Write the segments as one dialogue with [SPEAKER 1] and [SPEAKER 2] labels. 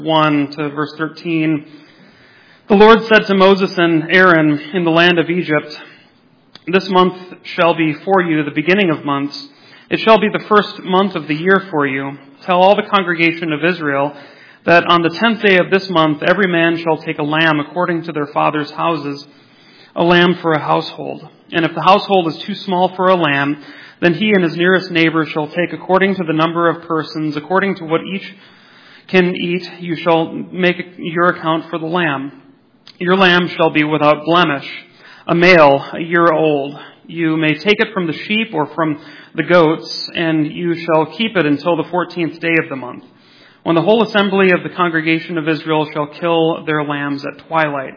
[SPEAKER 1] 1 to verse 13. The Lord said to Moses and Aaron in the land of Egypt, "This month shall be for you the beginning of months. It shall be the first month of the year for you. Tell all the congregation of Israel that on the 10th day of this month every man shall take a lamb according to their father's houses, a lamb for a household. And if the household is too small for a lamb, then he and his nearest neighbor shall take according to the number of persons, according to what each can eat, you shall make your account for the lamb. Your lamb shall be without blemish, a male, a year old. You may take it from the sheep or from the goats, and you shall keep it until the 14th day of the month, when the whole assembly of the congregation of Israel shall kill their lambs at twilight.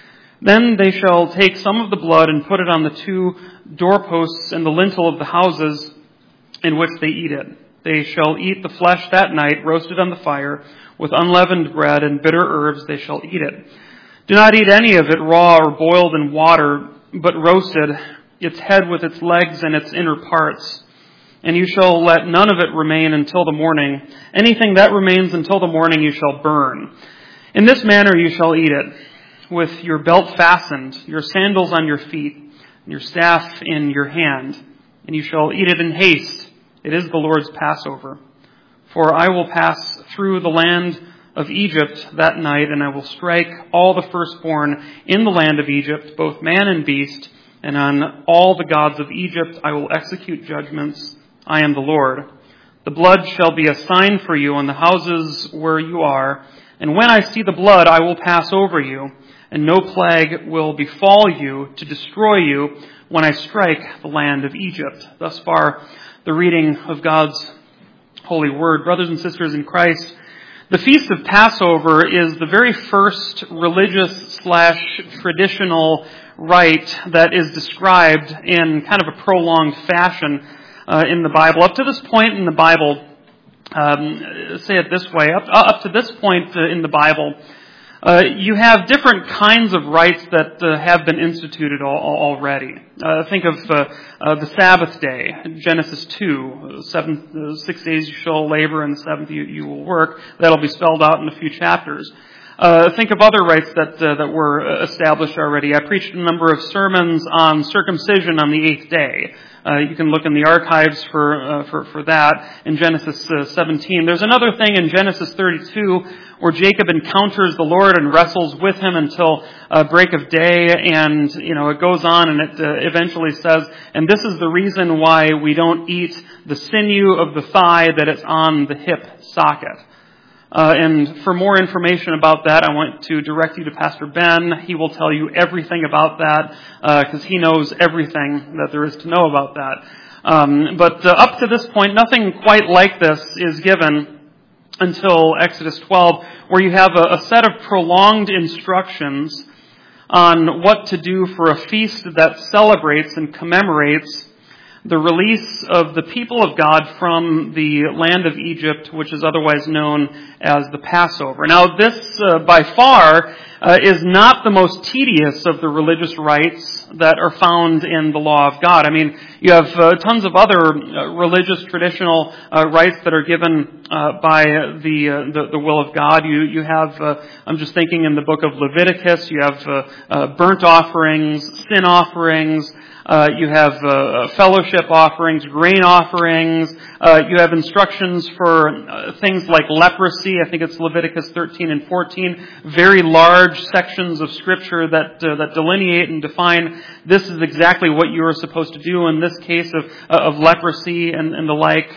[SPEAKER 1] Then they shall take some of the blood and put it on the two doorposts and the lintel of the houses in which they eat it. They shall eat the flesh that night, roasted on the fire, with unleavened bread and bitter herbs they shall eat it. Do not eat any of it raw or boiled in water, but roasted, its head with its legs and its inner parts. And you shall let none of it remain until the morning. Anything that remains until the morning you shall burn. In this manner you shall eat it, with your belt fastened, your sandals on your feet, and your staff in your hand. And you shall eat it in haste. It is the Lord's Passover. For I will pass through the land of Egypt that night, and I will strike all the firstborn in the land of Egypt, both man and beast, and on all the gods of Egypt I will execute judgments. I am the Lord. The blood shall be a sign for you on the houses where you are, and when I see the blood I will pass over you, and no plague will befall you to destroy you when I strike the land of Egypt." Thus far, the reading of God's holy word. Brothers and sisters in Christ, the Feast of Passover is the very first religious/traditional rite that is described in kind of a prolonged fashion in the Bible. Up to this point in the Bible, say it this way, up to this point in the Bible, you have different kinds of rites that have been instituted already. Think of the Sabbath day, Genesis 2, 6 days you shall labor and the seventh you will work. That'll be spelled out in a few chapters. Think of other rites that were established already. I preached a number of sermons on circumcision on the 8th day. You can look in the archives for that in Genesis 17. There's another thing in Genesis 32 where Jacob encounters the Lord and wrestles with him until break of day, and it goes on and it eventually says, "And this is the reason why we don't eat the sinew of the thigh that is on the hip socket." And for more information about that, I want to direct you to Pastor Ben. He will tell you everything about that because he knows everything that there is to know about that. But up to this point, nothing quite like this is given until Exodus 12, where you have a set of prolonged instructions on what to do for a feast that celebrates and commemorates the release of the people of God from the land of Egypt, which is otherwise known as the Passover. Now, this, by far, is not the most tedious of the religious rites that are found in the law of God. I mean, you have tons of other religious traditional rites that are given by the will of God. You have, I'm just thinking in the book of Leviticus, you have burnt offerings, sin offerings, you have fellowship offerings, grain offerings. You have instructions for things like leprosy. I think it's Leviticus 13 and 14. Very large sections of Scripture that delineate and define this is exactly what you are supposed to do in this case of leprosy and the like.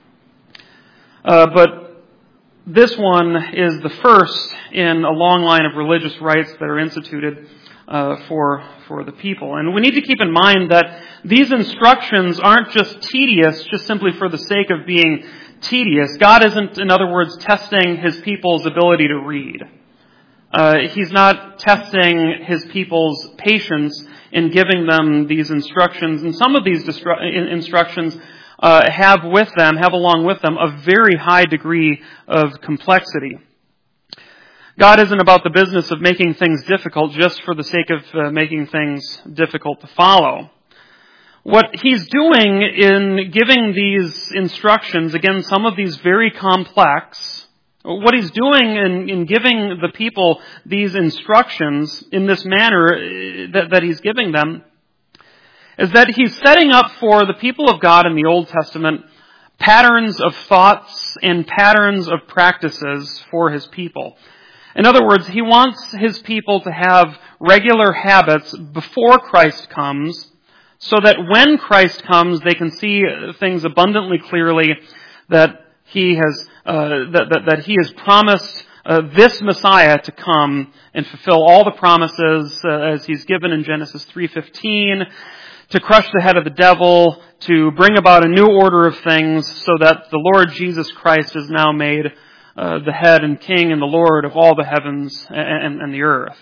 [SPEAKER 1] But this one is the first in a long line of religious rites that are instituted for the people. And we need to keep in mind that these instructions aren't just tedious, just simply for the sake of being tedious. God isn't, in other words, testing His people's ability to read. He's not testing His people's patience in giving them these instructions. And some of these instructions have along with them, a very high degree of complexity. God isn't about the business of making things difficult just for the sake of making things difficult to follow. What He's doing in giving these instructions, again, some of these very complex, What he's doing in giving the people these instructions in this manner that he's giving them is that he's setting up for the people of God in the Old Testament patterns of thoughts and patterns of practices for his people. In other words, he wants his people to have regular habits before Christ comes, so that when Christ comes, they can see things abundantly clearly that he has promised this Messiah to come and fulfill all the promises as he's given in Genesis 3:15, to crush the head of the devil, to bring about a new order of things, so that the Lord Jesus Christ is now made the head and king and the Lord of all the heavens and the earth.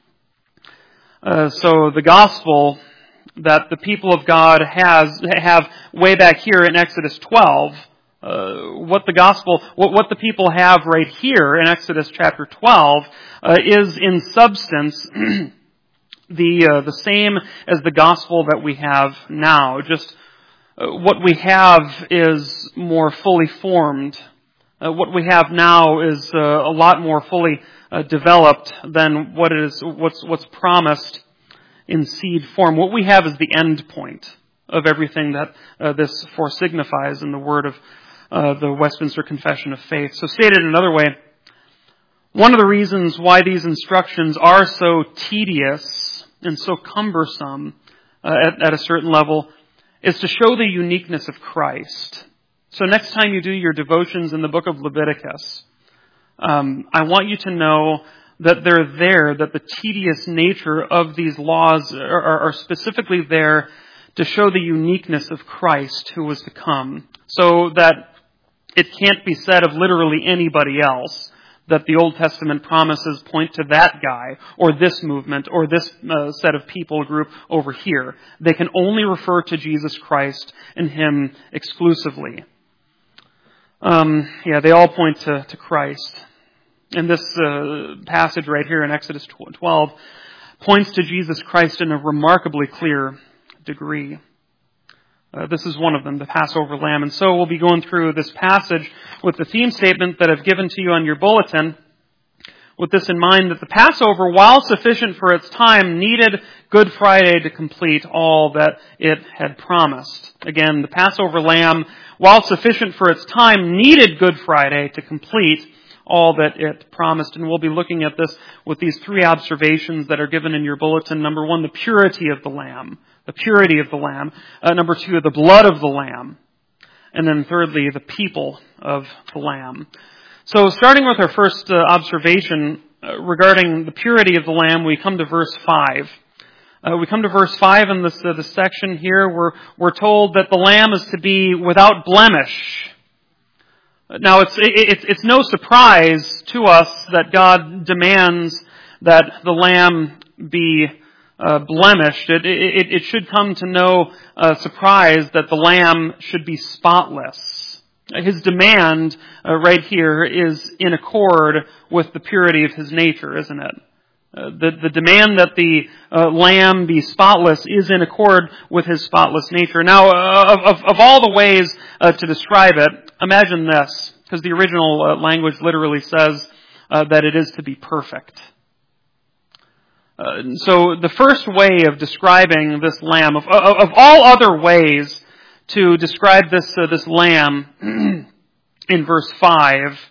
[SPEAKER 1] So the gospel that the people of God have way back here in Exodus 12, what the people have right here in Exodus chapter 12 is in substance the same as the gospel that we have now. Just what we have is more fully formed. What we have now is a lot more fully developed than what's promised in seed form. What we have is the end point of everything that this foresignifies in the word of the Westminster Confession of Faith. So stated another way, one of the reasons why these instructions are so tedious and so cumbersome at a certain level is to show the uniqueness of Christ. So next time you do your devotions in the book of Leviticus, I want you to know that they're there, that the tedious nature of these laws are specifically there to show the uniqueness of Christ who was to come, so that it can't be said of literally anybody else that the Old Testament promises point to that guy, or this movement, or this set of people group over here. They can only refer to Jesus Christ and Him exclusively. They all point to Christ. And this passage right here in Exodus 12 points to Jesus Christ in a remarkably clear degree. This is one of them, the Passover lamb. And so we'll be going through this passage with the theme statement that I've given to you on your bulletin, with this in mind, that the Passover, while sufficient for its time, needed Good Friday to complete all that it had promised. Again, the Passover lamb, while sufficient for its time, needed Good Friday to complete all that it promised. And we'll be looking at this with these three observations that are given in your bulletin. Number one, the purity of the lamb. The purity of the lamb. Number two, the blood of the lamb. And then thirdly, the people of the lamb. So starting with our first observation regarding the purity of the lamb, we come to verse 5. We come to verse 5 in this section here where we're told that the lamb is to be without blemish. Now, it's no surprise to us that God demands that the lamb be blemished. It should come to no surprise that the lamb should be spotless. His demand right here is in accord with the purity of His nature, isn't it? The demand that the lamb be spotless is in accord with His spotless nature. Now, of all the ways to describe it, imagine this, because the original language literally says that it is to be perfect. So the first way of describing this lamb, of all other ways to describe this lamb in verse 5,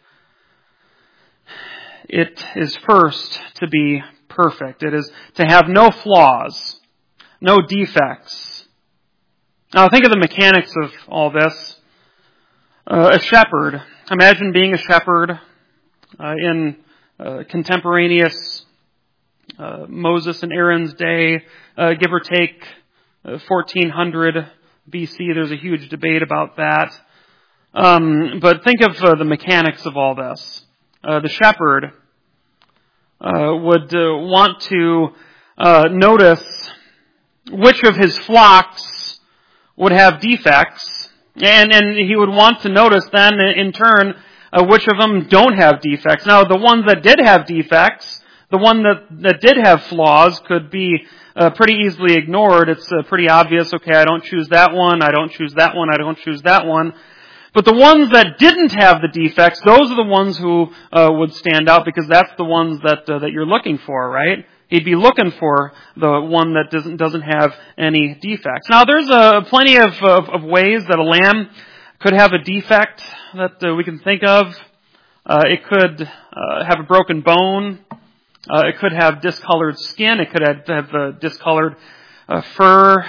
[SPEAKER 1] it is first to be perfect. It is to have no flaws, no defects. Now think of the mechanics of all this. A shepherd. Imagine being a shepherd in contemporaneous Moses and Aaron's day, give or take 1400 BC. There's a huge debate about that. But think of the mechanics of all this. The shepherd would want to notice which of his flocks would have defects, and he would want to notice then, in turn, which of them don't have defects. Now, the ones that did have defects, the one that did have flaws, could be pretty easily ignored. It's pretty obvious, okay, I don't choose that one, I don't choose that one, I don't choose that one. But the ones that didn't have the defects, those are the ones who would stand out, because that's the ones that you're looking for, right? He'd be looking for the one that doesn't have any defects. Now, there's plenty of ways that a lamb could have a defect that we can think of. It could have a broken bone. It could have discolored skin. It could have discolored fur.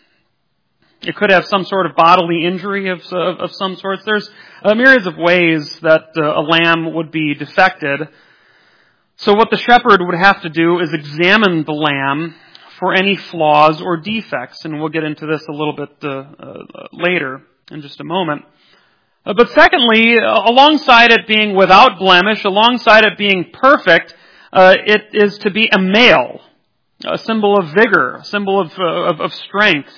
[SPEAKER 1] It could have some sort of bodily injury of some sorts. There's myriads of ways that a lamb would be defected. So what the shepherd would have to do is examine the lamb for any flaws or defects, and we'll get into this a little bit later in just a moment. But secondly, alongside it being without blemish, alongside it being perfect, it is to be a male, a symbol of vigor, a symbol of strength,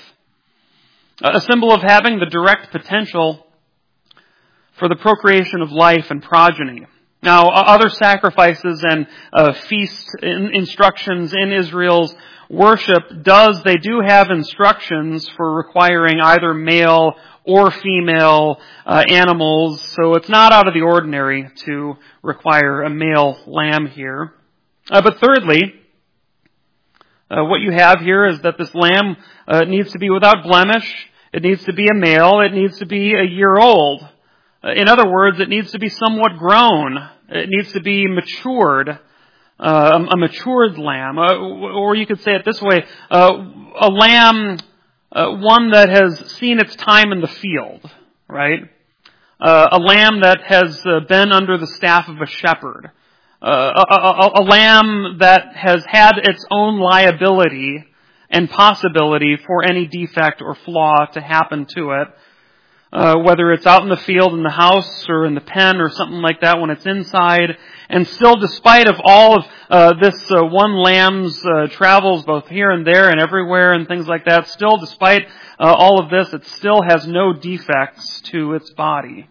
[SPEAKER 1] a symbol of having the direct potential for the procreation of life and progeny. Now, other sacrifices and feast instructions in Israel's worship they do have instructions for requiring either male or female animals, so it's not out of the ordinary to require a male lamb here. But thirdly, what you have here is that this lamb needs to be without blemish. It needs to be a male. It needs to be a year old. In other words, it needs to be somewhat grown. It needs to be matured, a matured lamb. Or you could say it this way, a lamb, one that has seen its time in the field, right? A lamb that has been under the staff of a shepherd. A lamb that has had its own liability and possibility for any defect or flaw to happen to it. Whether it's out in the field, in the house, or in the pen, or something like that when it's inside. And still, despite of all of this one lamb's travels both here and there and everywhere and things like that, still, despite all of this, it still has no defects to its body.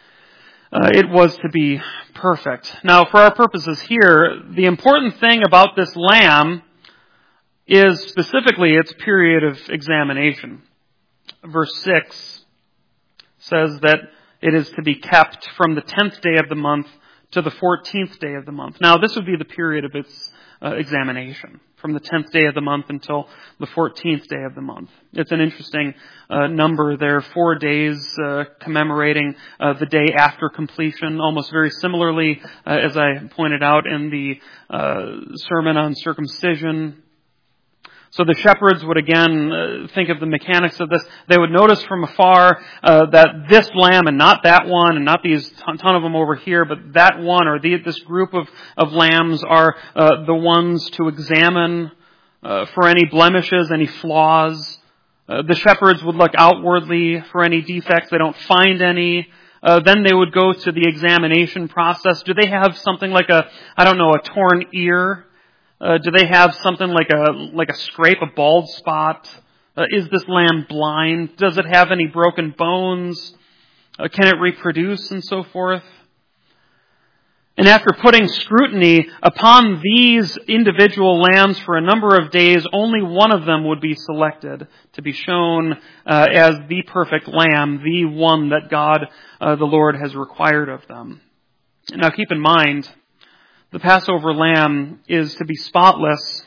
[SPEAKER 1] It was to be perfect. Now, for our purposes here, the important thing about this lamb is specifically its period of examination. Verse 6 says that it is to be kept from the 10th day of the month to the 14th day of the month. Now, this would be the period of its examination, from the 10th day of the month until the 14th day of the month. It's an interesting number there, 4 days commemorating the day after completion, almost very similarly, as I pointed out in the sermon on circumcision. So the shepherds would again think of the mechanics of this. They would notice from afar that this lamb and not that one and not these ton of them over here, but that one or this group of lambs are the ones to examine for any blemishes, any flaws. The shepherds would look outwardly for any defects. They don't find any. Then they would go to the examination process. Do they have something like a torn ear? Do they have something like a scrape, a bald spot? Is this lamb blind? Does it have any broken bones? Can it reproduce and so forth? And after putting scrutiny upon these individual lambs for a number of days, only one of them would be selected to be shown as the perfect lamb, the one that God, the Lord, has required of them. Now keep in mind, the Passover lamb is to be spotless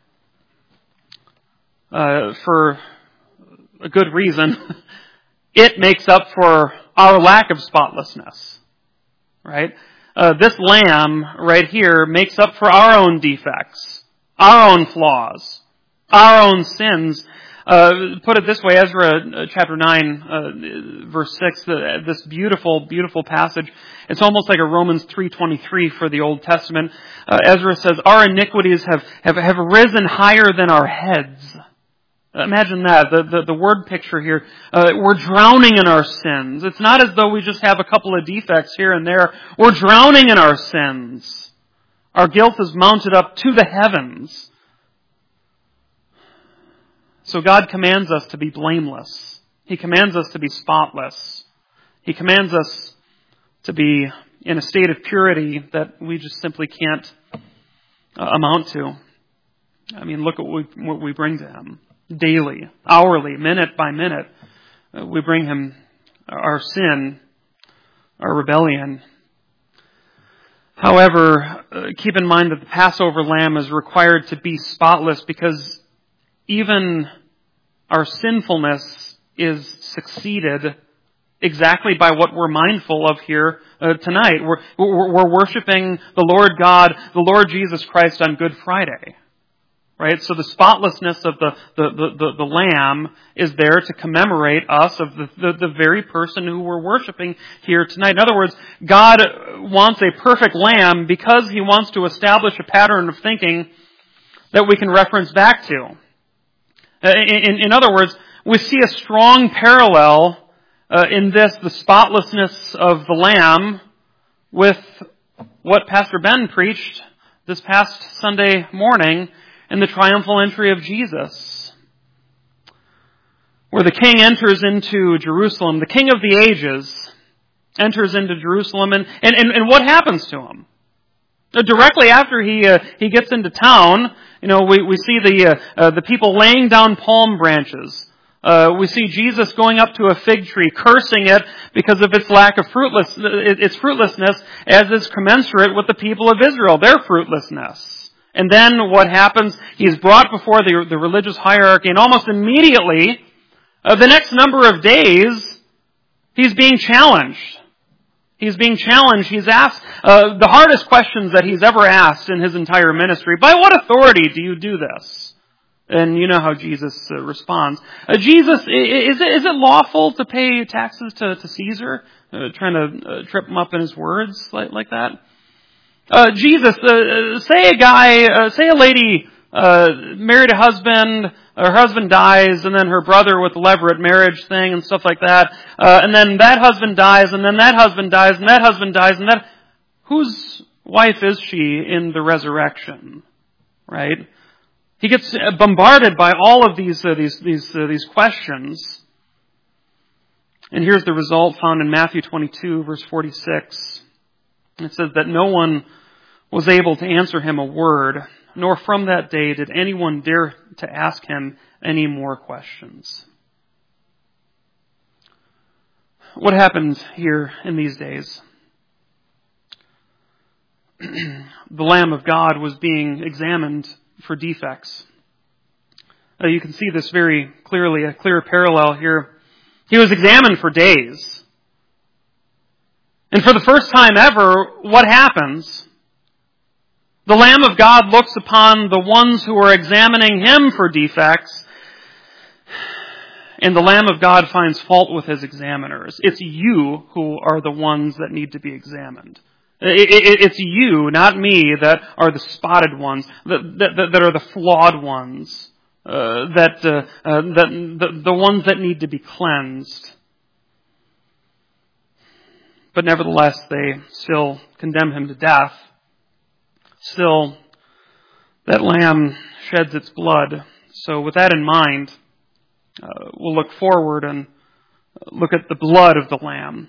[SPEAKER 1] for a good reason. It makes up for our lack of spotlessness, right? This lamb right here makes up for our own defects, our own flaws, our own sins. Put it this way, Ezra chapter 9, verse 6, this beautiful, beautiful passage. It's almost like a Romans 3:23 for the Old Testament. Ezra says, our iniquities have risen higher than our heads. Imagine that, the word picture here. We're drowning in our sins. It's not as though we just have a couple of defects here and there. We're drowning in our sins. Our guilt is mounted up to the heavens. So God commands us to be blameless. He commands us to be spotless. He commands us to be in a state of purity that we just simply can't amount to. I mean, look at what we bring to Him. Daily, hourly, minute by minute, we bring Him our sin our rebellion. However, keep in mind that the Passover lamb is required to be spotless because even our sinfulness is succeeded exactly by what we're mindful of here tonight. We're worshiping the Lord God, the Lord Jesus Christ on Good Friday. Right? So the spotlessness of the lamb is there to commemorate us of the very person who we're worshiping here tonight. In other words, God wants a perfect lamb because He wants to establish a pattern of thinking that we can reference back to. In other words, we see a strong parallel in this, the spotlessness of the lamb, with what Pastor Ben preached this past Sunday morning in the triumphal entry of Jesus, where the King enters into Jerusalem. The King of the ages enters into Jerusalem, and what happens to him? Directly after he gets into town, we see the people laying down palm branches. We see Jesus going up to a fig tree, cursing it because of its lack of fruitlessness, as is commensurate with the people of Israel, their fruitlessness. And then what happens? He's brought before the religious hierarchy, and almost immediately, the next number of days, he's being challenged. He's being challenged. He's asked the hardest questions that he's ever asked in his entire ministry. By what authority do you do this? And you know how Jesus responds. Jesus, is it lawful to pay taxes to Caesar? Trying to trip him up in his words like that. Jesus, say a lady married a husband, her husband dies, and then her brother with the levirate marriage thing and stuff like that, and then that husband dies, and then that husband dies, and that husband dies, and that... Whose wife is she in the resurrection? Right? He gets bombarded by all of these questions. And here's the result found in Matthew 22, verse 46. It says that no one was able to answer him a word, nor from that day did anyone dare to ask him any more questions. What happened here in these days? The Lamb of God was being examined for defects. You can see this very clearly, a clear parallel here. He was examined for days. And for the first time ever, what happens? The Lamb of God looks upon the ones who are examining Him for defects, and the Lamb of God finds fault with His examiners. It's you who are the ones that need to be examined. It's you, not me, that are the spotted ones, that are the flawed ones, the ones that need to be cleansed. But nevertheless, they still condemn Him to death. Still, that lamb sheds its blood. So with that in mind, we'll look forward and look at the blood of the lamb.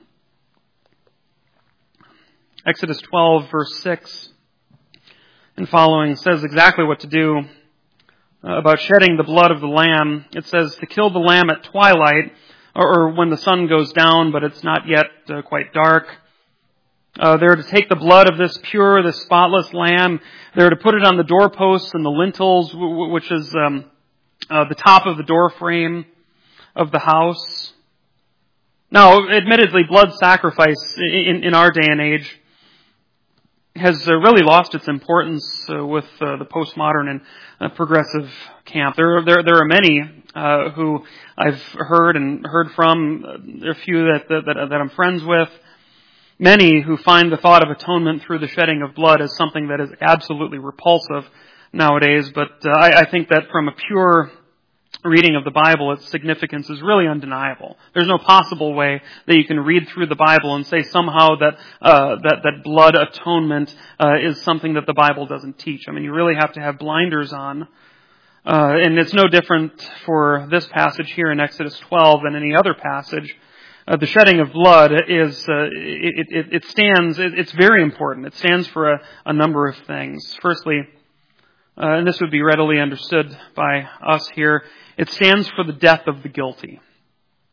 [SPEAKER 1] Exodus 12, verse 6 and following says exactly what to do about shedding the blood of the lamb. It says to kill the lamb at twilight, or when the sun goes down, but it's not yet quite dark. They're to take the blood of this pure, this spotless lamb. They're to put it on the doorposts and the lintels, which is the top of the door frame of the house. Now, admittedly, blood sacrifice in our day and age has really lost its importance with the postmodern and progressive camp. There are many who I've heard from. There are a few that I'm friends with. Many who find the thought of atonement through the shedding of blood as something that is absolutely repulsive nowadays. But I think that from a pure reading of the Bible, its significance is really undeniable. There's no possible way that you can read through the Bible and say somehow that blood atonement is something that the Bible doesn't teach. I mean, you really have to have blinders on. And it's no different for this passage here in Exodus 12 than any other passage. The shedding of blood is, it stands, it's very important. It stands for a number of things. Firstly, and this would be readily understood by us here, it stands for the death of the guilty.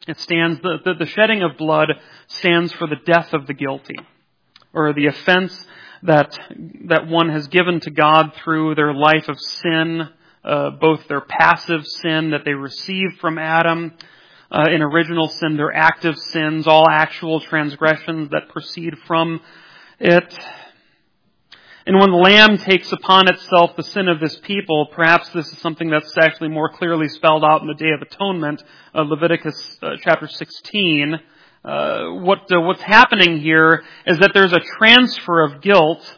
[SPEAKER 1] It stands, the shedding of blood stands for the death of the guilty, or the offense that one has given to God through their life of sin, both their passive sin that they received from Adam in original sin, their active sins, all actual transgressions that proceed from it. And when the Lamb takes upon itself the sin of this people, perhaps this is something that's actually more clearly spelled out in the Day of Atonement, Leviticus chapter 16. What's happening here is that there's a transfer of guilt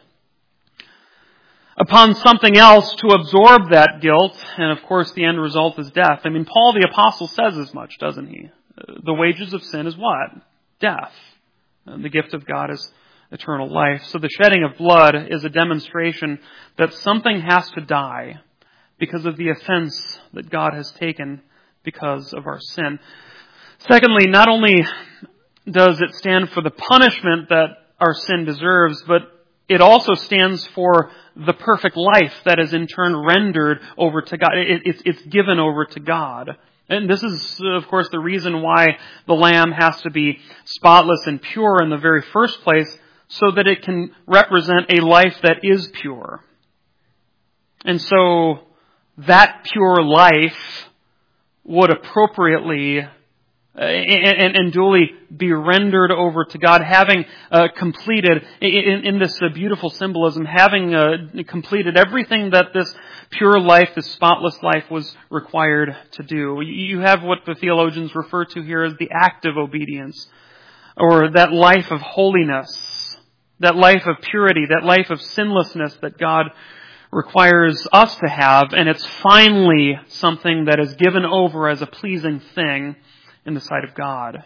[SPEAKER 1] upon something else to absorb that guilt, and of course the end result is death. I mean, Paul the Apostle says as much, doesn't he? The wages of sin is what? Death. And the gift of God is eternal life. So the shedding of blood is a demonstration that something has to die because of the offense that God has taken because of our sin. Secondly, not only does it stand for the punishment that our sin deserves, but it also stands for the perfect life that is in turn rendered over to God. It's given over to God. And this is, of course, the reason why the lamb has to be spotless and pure in the very first place, so that it can represent a life that is pure. And so that pure life would appropriately and duly be rendered over to God, having completed, in this beautiful symbolism, having completed everything that this pure life, this spotless life was required to do. You have what the theologians refer to here as the active obedience, or that life of holiness, that life of purity, that life of sinlessness that God requires us to have, and it's finally something that is given over as a pleasing thing in the sight of God.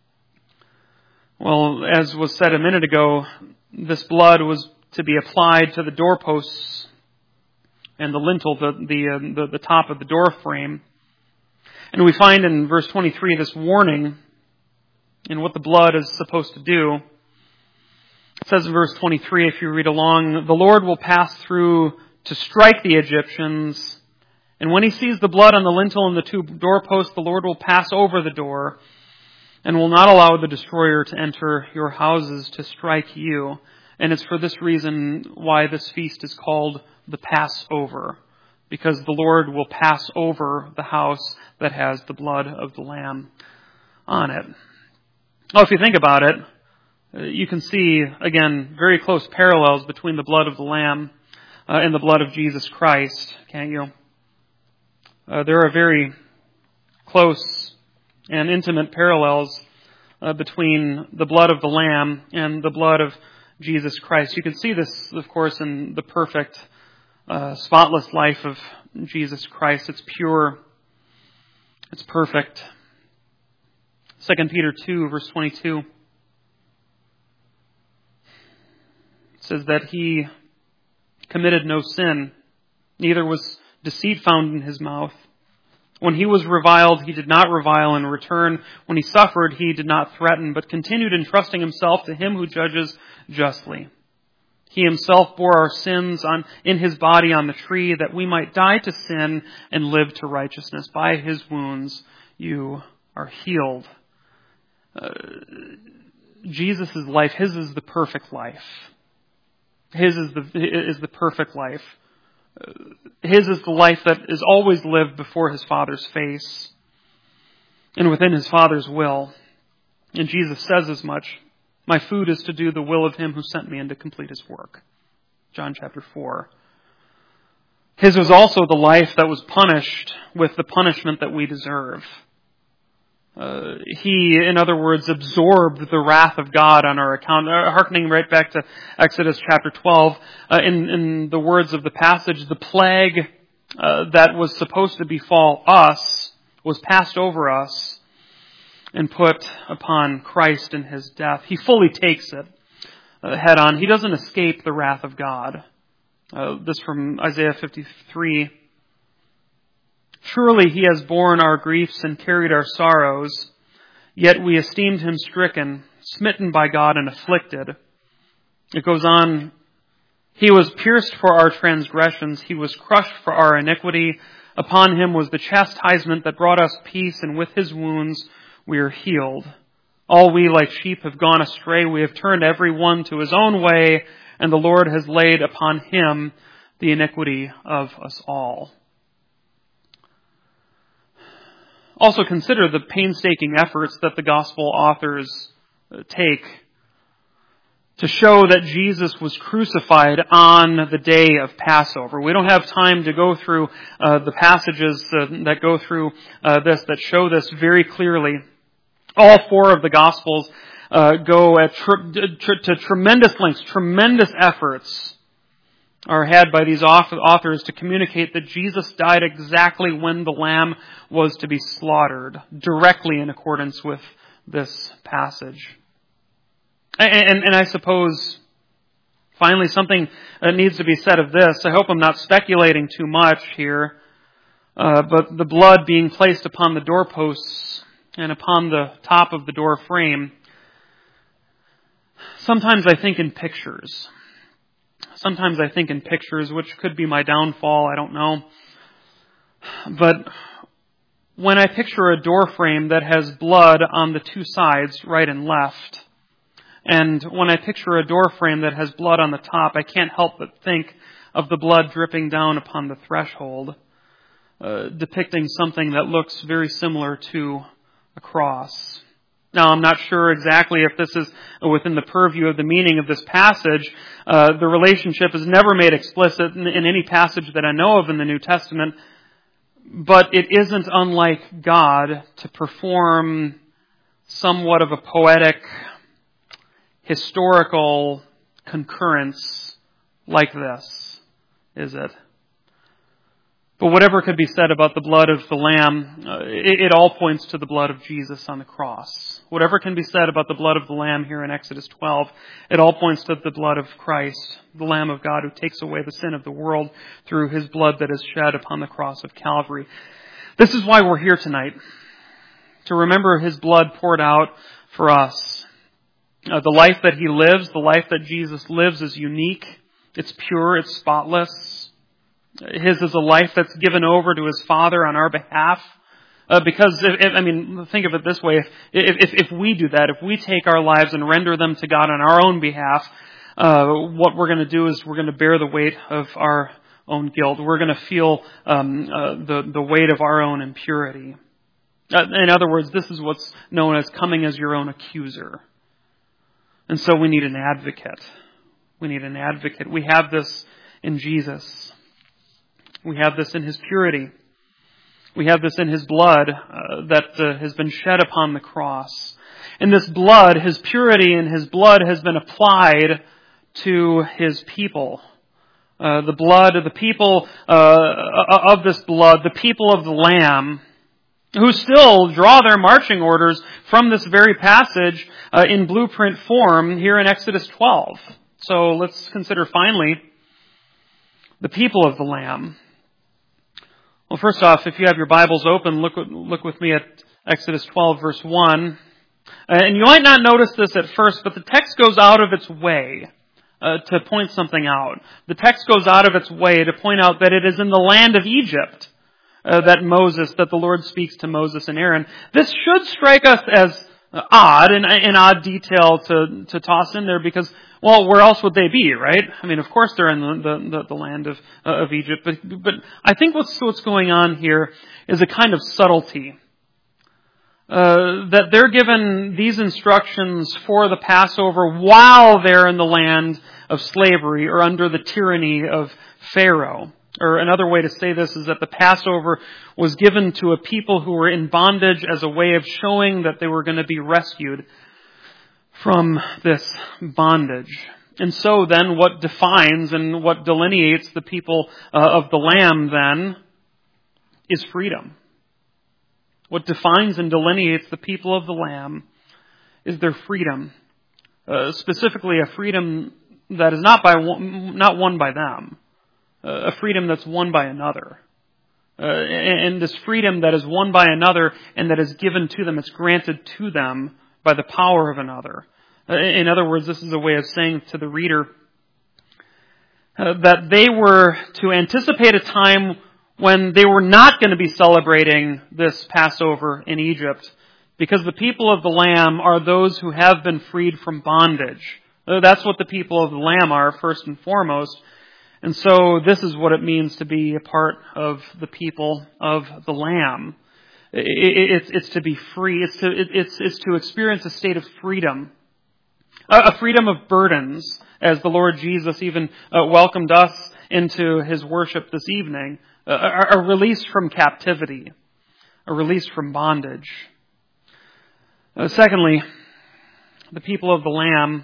[SPEAKER 1] Well, as was said a minute ago, this blood was to be applied to the doorposts and the lintel, the top of the door frame. And we find in verse 23 this warning in what the blood is supposed to do. It says in verse 23, if you read along, the Lord will pass through to strike the Egyptians, and when he sees the blood on the lintel and the two doorposts, the Lord will pass over the door and will not allow the destroyer to enter your houses to strike you. And it's for this reason why this feast is called the Passover, because the Lord will pass over the house that has the blood of the Lamb on it. Well, if you think about it, you can see, again, very close parallels between the blood of the Lamb and the blood of Jesus Christ, can't you? There are very close and intimate parallels between the blood of the Lamb and the blood of Jesus Christ. You can see this, of course, in the perfect, spotless life of Jesus Christ. It's pure. It's perfect. 2 Peter 2, verse 22 says that he committed no sin, neither was deceit found in his mouth. When he was reviled, he did not revile in return. When he suffered, he did not threaten, but continued entrusting himself to him who judges justly. He himself bore our sins in his body on the tree, that we might die to sin and live to righteousness. By his wounds you are healed. Jesus' life, his is the perfect life. His is the perfect life. His is the life that is always lived before his Father's face and within his Father's will. And Jesus says as much, my food is to do the will of him who sent me and to complete his work. John chapter 4. His was also the life that was punished with the punishment that we deserve. He, in other words, absorbed the wrath of God on our account. Hearkening right back to Exodus chapter 12, in the words of the passage, the plague that was supposed to befall us was passed over us and put upon Christ in his death. He fully takes it head on. He doesn't escape the wrath of God. This from Isaiah 53. Surely he has borne our griefs and carried our sorrows, yet we esteemed him stricken, smitten by God and afflicted. It goes on, he was pierced for our transgressions, he was crushed for our iniquity. Upon him was the chastisement that brought us peace, and with his wounds we are healed. All we like sheep have gone astray. We have turned every one to his own way, and the Lord has laid upon him the iniquity of us all. Also consider the painstaking efforts that the gospel authors take to show that Jesus was crucified on the day of Passover. We don't have time to go through the passages that go through this, that show this very clearly. All four of the Gospels go to tremendous lengths, tremendous efforts are had by these authors to communicate that Jesus died exactly when the lamb was to be slaughtered, directly in accordance with this passage. And I suppose, finally, something needs to be said of this. I hope I'm not speculating too much here, but the blood being placed upon the doorposts and upon the top of the door frame, sometimes I think in pictures. Sometimes I think in pictures, which could be my downfall, I don't know. But when I picture a door frame that has blood on the two sides, right and left, and when I picture a door frame that has blood on the top, I can't help but think of the blood dripping down upon the threshold, depicting something that looks very similar to a cross. Now, I'm not sure exactly if this is within the purview of the meaning of this passage. The relationship is never made explicit in any passage that I know of in the New Testament, but it isn't unlike God to perform somewhat of a poetic, historical concurrence like this, is it? But whatever could be said about the blood of the Lamb, it all points to the blood of Jesus on the cross. Whatever can be said about the blood of the Lamb here in Exodus 12, it all points to the blood of Christ, the Lamb of God who takes away the sin of the world through his blood that is shed upon the cross of Calvary. This is why we're here tonight, to remember his blood poured out for us. The life that he lives, the life that Jesus lives is unique. It's pure, it's spotless. His is a life that's given over to his Father on our behalf. Because, think of it this way. If we do that, if we take our lives and render them to God on our own behalf, what we're going to do is we're going to bear the weight of our own guilt. We're going to feel the weight of our own impurity. In other words, this is what's known as coming as your own accuser. And so we need an advocate. We need an advocate. We have this in Jesus. We have this in his purity. We have this in his blood that has been shed upon the cross. And this blood, his purity in his blood has been applied to his people. The blood of the people of this blood, the people of the Lamb, who still draw their marching orders from this very passage in blueprint form here in Exodus 12. So let's consider finally the people of the Lamb. Well, first off, if you have your Bibles open, look with me at Exodus 12, verse 1. And you might not notice this at first, but the text goes out of its way to point something out. The text goes out of its way to point out that it is in the land of Egypt that the Lord speaks to Moses and Aaron. This should strike us as odd, an odd detail to toss in there because, well, where else would they be, right? I mean, of course they're in the land of Egypt, but I think what's going on here is a kind of subtlety. That they're given these instructions for the Passover while they're in the land of slavery or under the tyranny of Pharaoh. Or another way to say this is that the Passover was given to a people who were in bondage as a way of showing that they were going to be rescued from this bondage. And so then what defines and what delineates the people of the Lamb then is freedom. What defines and delineates the people of the Lamb is their freedom. Specifically a freedom that is not won by them. A freedom that's won by another. And this freedom that is won by another and that is given to them, it's granted to them by the power of another. In other words, this is a way of saying to the reader that they were to anticipate a time when they were not going to be celebrating this Passover in Egypt Because the people of the Lamb are those who have been freed from bondage. That's what the people of the Lamb are, first and foremost. And so this is what it means to be a part of the people of the Lamb. It's to be free. It's to experience a state of freedom. A freedom of burdens, as the Lord Jesus even welcomed us into His worship this evening. A release from captivity. A release from bondage. Secondly, the people of the Lamb,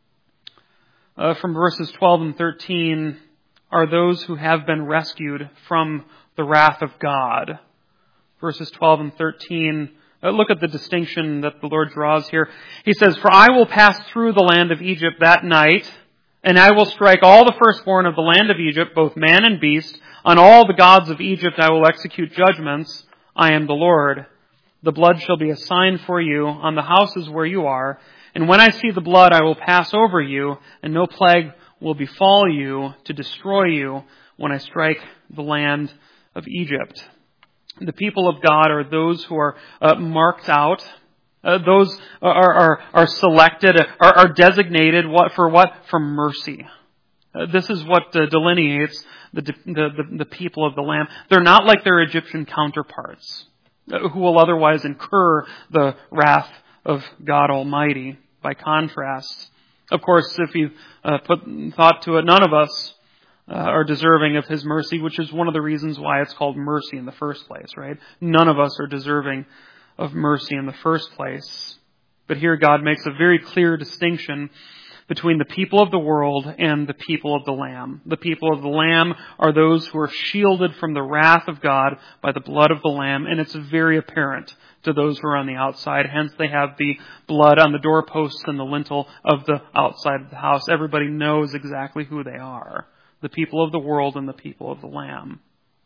[SPEAKER 1] from verses 12 and 13, are those who have been rescued from the wrath of God. Verses 12 and 13, look at the distinction that the Lord draws here. He says, "For I will pass through the land of Egypt that night, and I will strike all the firstborn of the land of Egypt, both man and beast. On all the gods of Egypt I will execute judgments. I am the Lord. The blood shall be a sign for you on the houses where you are. And when I see the blood, I will pass over you, and no plague will befall you to destroy you when I strike the land of Egypt." The people of God are those who are marked out. Those are selected, are designated for what? For mercy. This is what delineates the people of the Lamb. They're not like their Egyptian counterparts, who will otherwise incur the wrath of God Almighty. By contrast, of course, if you put thought to it, none of us are deserving of His mercy, which is one of the reasons why it's called mercy in the first place, right? None of us are deserving of mercy in the first place. But here God makes a very clear distinction between the people of the world and the people of the Lamb. The people of the Lamb are those who are shielded from the wrath of God by the blood of the Lamb, and it's very apparent to those who are on the outside. Hence they have the blood on the doorposts and the lintel of the outside of the house. Everybody knows exactly who they are. The people of the world and the people of the Lamb.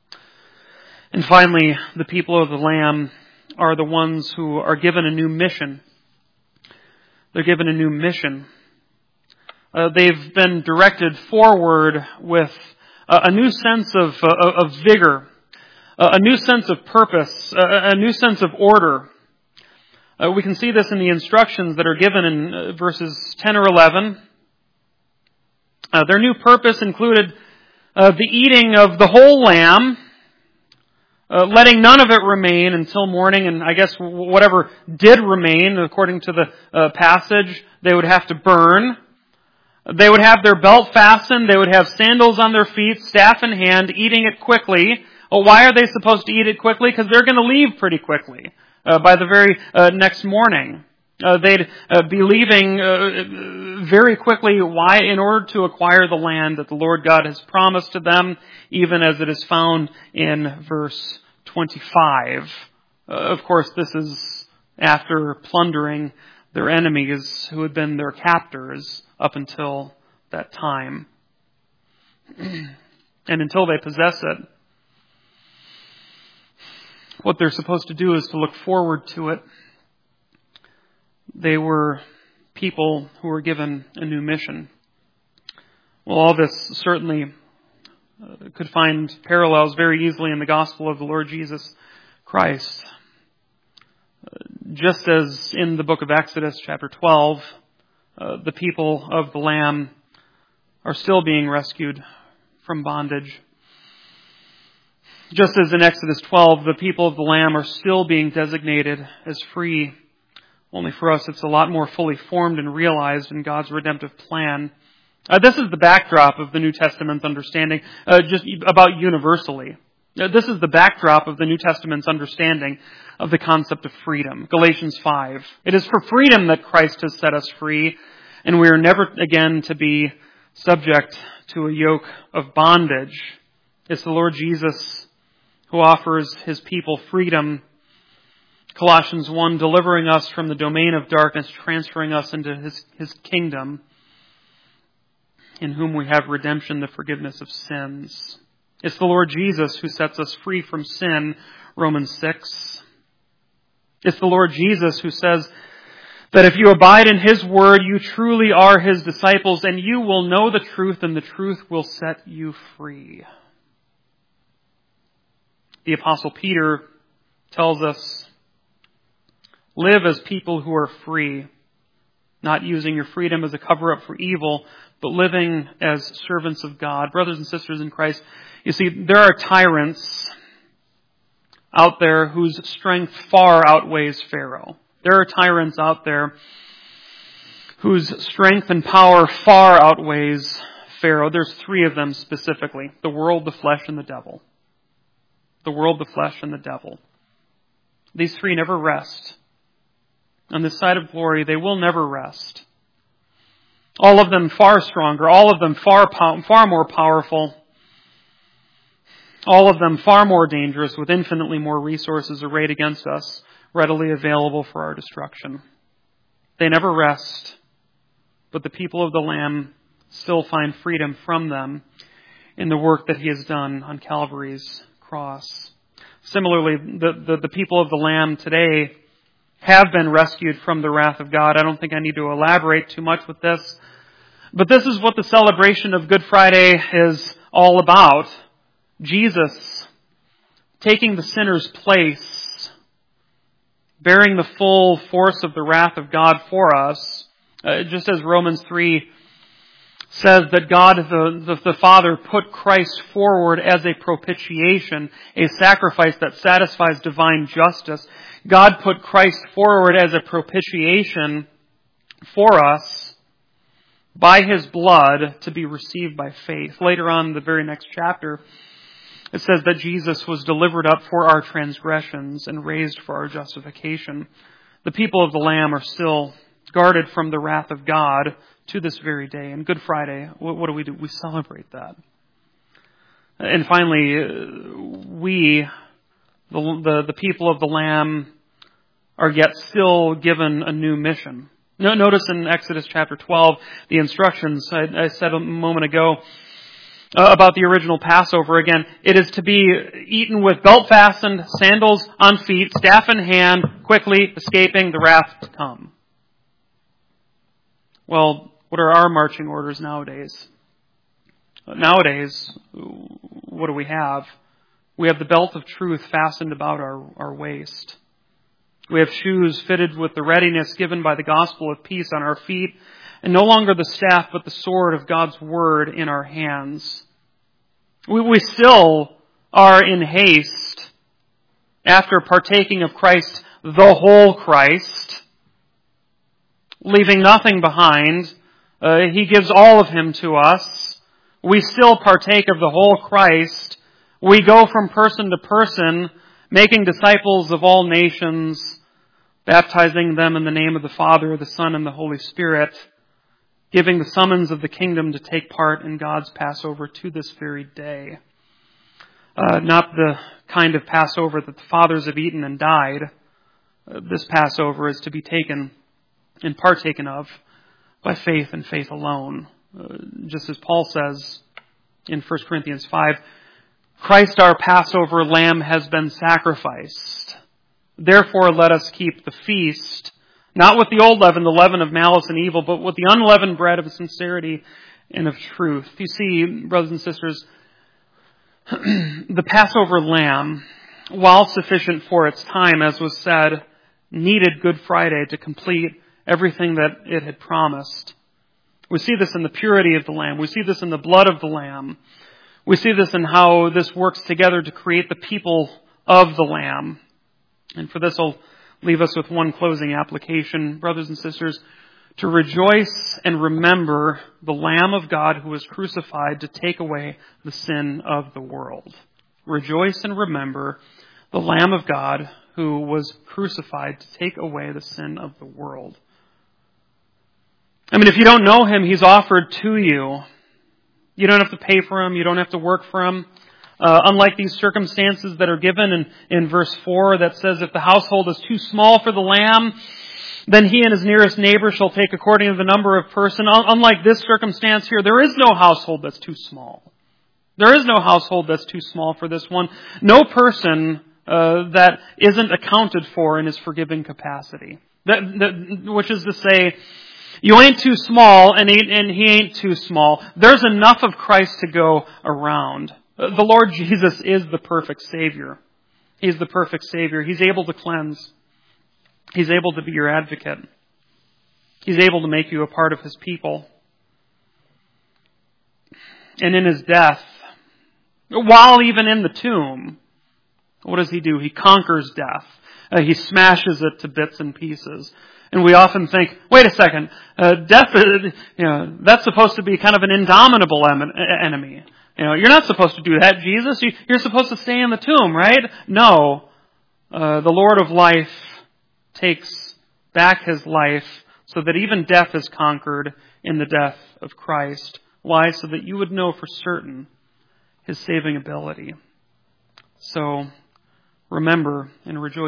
[SPEAKER 1] And finally, the people of the Lamb are the ones who are given a new mission. They're given a new mission. They've been directed forward with a new sense of vigor, a new sense of purpose, a new sense of order. We can see this in the instructions that are given in verses 10 or 11. Their new purpose included the eating of the whole lamb, letting none of it remain until morning, and I guess whatever did remain, according to the passage, they would have to burn. They would have their belt fastened, they would have sandals on their feet, staff in hand, eating it quickly. Well, why are they supposed to eat it quickly? Because they're going to leave pretty quickly, by the very next morning. They'd be leaving very quickly. Why? In order to acquire the land that the Lord God has promised to them, even as it is found in verse 25. Of course, this is after plundering their enemies who had been their captors up until that time. And until they possess it, what they're supposed to do is to look forward to it. They were people who were given a new mission. Well, all this certainly could find parallels very easily in the gospel of the Lord Jesus Christ. Just as in the book of Exodus, chapter 12, the people of the Lamb are still being rescued from bondage. Just as in Exodus 12, the people of the Lamb are still being designated as free. Only for us, it's a lot more fully formed and realized in God's redemptive plan. This is the backdrop of the New Testament's understanding, just about universally. This is the backdrop of the New Testament's understanding of the concept of freedom. Galatians 5. It is for freedom that Christ has set us free, and we are never again to be subject to a yoke of bondage. It's the Lord Jesus who offers His people freedom. Colossians 1, delivering us from the domain of darkness, transferring us into His kingdom, in whom we have redemption, the forgiveness of sins. It's the Lord Jesus who sets us free from sin, Romans 6. It's the Lord Jesus who says that if you abide in His word, you truly are His disciples, and you will know the truth, and the truth will set you free. The Apostle Peter tells us Live as people who are free, not using your freedom as a cover-up for evil, but living as servants of God. Brothers and sisters in Christ, you see, there are tyrants out there whose strength far outweighs Pharaoh. There are tyrants out there whose strength and power far outweighs Pharaoh. There's three of them specifically: the world, the flesh, and the devil. The world, the flesh, and the devil. These three never rest. On this side of glory, they will never rest. All of them far stronger, all of them far more powerful, all of them far more dangerous, with infinitely more resources arrayed against us, readily available for our destruction. They never rest, but the people of the Lamb still find freedom from them in the work that He has done on Calvary's cross. Similarly, the people of the Lamb today have been rescued from the wrath of God. I don't think I need to elaborate too much with this. But this is what the celebration of Good Friday is all about. Jesus taking the sinner's place, bearing the full force of the wrath of God for us. Just as Romans 3 says that God the Father put Christ forward as a propitiation, a sacrifice that satisfies divine justice. God put Christ forward as a propitiation for us by His blood to be received by faith. Later on in the very next chapter, it says that Jesus was delivered up for our transgressions and raised for our justification. The people of the Lamb are still guarded from the wrath of God to this very day. And Good Friday, what do? We celebrate that. And finally, we, the people of the Lamb, are yet still given a new mission. Notice in Exodus chapter 12, the instructions I said a moment ago about the original Passover. Again, it is to be eaten with belt fastened, sandals on feet, staff in hand, quickly escaping the wrath to come. Well, what are our marching orders nowadays? Nowadays, what do we have? We have the belt of truth fastened about our waist. We have shoes fitted with the readiness given by the gospel of peace on our feet, and no longer the staff, but the sword of God's word in our hands. We still are in haste after partaking of Christ, the whole Christ, leaving nothing behind. He gives all of Him to us. We still partake of the whole Christ. We go from person to person, making disciples of all nations, baptizing them in the name of the Father, the Son, and the Holy Spirit, giving the summons of the kingdom to take part in God's Passover to this very day. Not the kind of Passover that the fathers have eaten and died. This Passover is to be taken and partaken of by faith and faith alone. Just as Paul says in 1 Corinthians 5, Christ our Passover lamb has been sacrificed. Therefore let us keep the feast, not with the old leaven, the leaven of malice and evil, but with the unleavened bread of sincerity and of truth. You see, brothers and sisters, the Passover lamb, while sufficient for its time, as was said, needed Good Friday to complete everything that it had promised. We see this in the purity of the lamb. We see this in the blood of the lamb. We see this in how this works together to create the people of the lamb. And for this, I'll leave us with one closing application, brothers and sisters, to rejoice and remember the Lamb of God who was crucified to take away the sin of the world. Rejoice and remember the Lamb of God who was crucified to take away the sin of the world. I mean, if you don't know Him, He's offered to you. You don't have to pay for Him. You don't have to work for Him. Unlike these circumstances that are given in verse 4 that says, if the household is too small for the lamb, then he and his nearest neighbor shall take according to the number of person. Unlike this circumstance here, there is no household that's too small. There is no household that's too small for this one. No person that isn't accounted for in his forgiving capacity. Which is to say, you ain't too small and he ain't too small. There's enough of Christ to go around. The Lord Jesus is the perfect Savior. He's the perfect Savior. He's able to cleanse. He's able to be your advocate. He's able to make you a part of His people. And in His death, while even in the tomb, what does He do? He conquers death. He smashes it to bits and pieces. And we often think, wait a second, death, that's supposed to be kind of an indomitable enemy. You're not supposed to do that, Jesus. You're supposed to stay in the tomb, right? No. The Lord of life takes back His life so that even death is conquered in the death of Christ. Why? So that you would know for certain His saving ability. So remember and rejoice